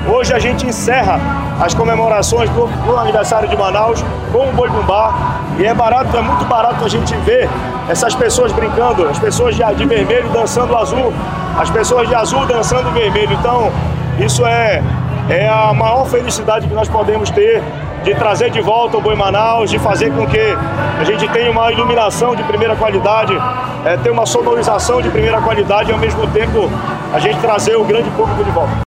Hoje a gente encerra as comemorações do aniversário de Manaus com o Boi Bumbá. E é muito barato a gente ver essas pessoas brincando, as pessoas de vermelho dançando azul, as pessoas de azul dançando vermelho. Então, isso é a maior felicidade que nós podemos ter, de trazer de volta o Boi Manaus, de fazer com que a gente tenha uma iluminação de primeira qualidade, ter uma sonorização de primeira qualidade e ao mesmo tempo a gente trazer o grande público de volta.